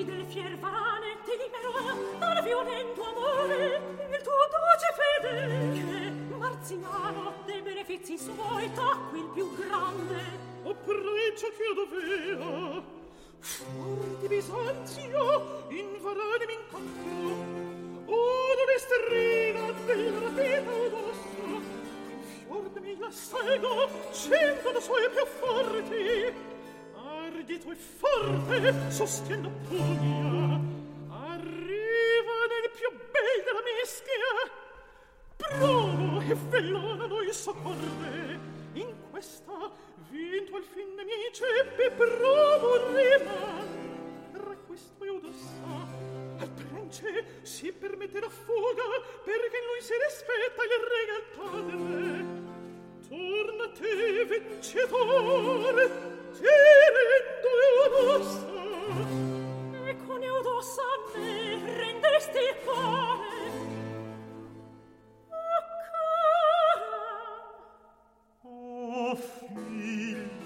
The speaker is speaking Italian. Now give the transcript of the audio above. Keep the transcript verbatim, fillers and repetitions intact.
del fier varane ti liberò dal violento amore il tuo dolce fede che Marziano dei benefizi suoi tacqui il più grande o pregio che io dovea fuori di Bisanzio in varane m'incontrò o l'onesterrina della rapita odossa fior de mia sego cento da suoi più forti ardito e forte sostiendo pugna arriva nel più bel della mischia provo e fellona noi soccorre in questa vinto al fin nemici e provo riman tra questo Eudossa al prince si permetterà fuga perché in lui si rispetta il regaltà del re torna a te vincitore ti rendo Eudossa e con Eudossa a me rendesti cuore oh figlio